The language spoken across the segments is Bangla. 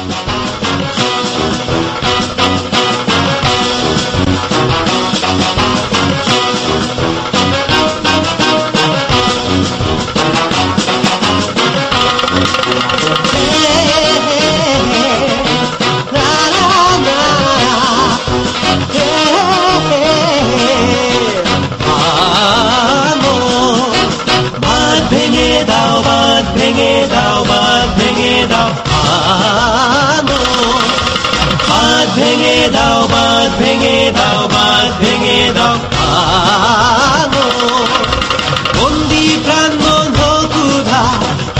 বন্দি প্রাণ হোক উধার,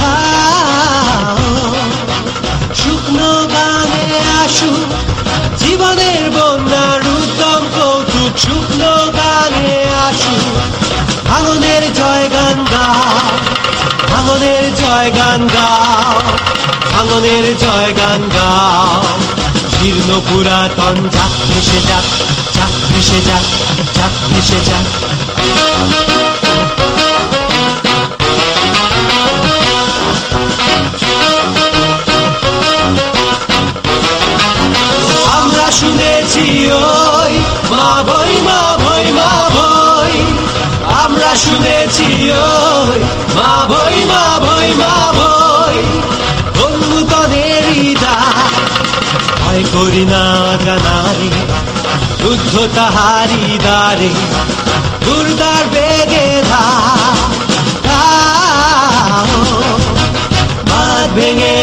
শুকনো গানে আসুক জীবনের বন্যার উদ্যম কৌতুক, শুকনো গানে আসুক ভাঙনের জয় গান গাও, ভাঙনের জয় গান গাও, ভাঙনের জয় গান গাও। জীর্ণ পুরাতন যাক ভেসে যাক, যাক ভেসে যাক, যাক ভেসে যাক। আমরা শুনেছি ওই মা বই, মা বই, মা বই, আমরা শুনেছি ওই মা বই, মা বই, মা বই। বন্ধুতনের ভয় করি না জানারে, যুদ্ধ তাহারি দ্বারে, দুর্গার বেগে ধাও, বাঁধ ভেঙে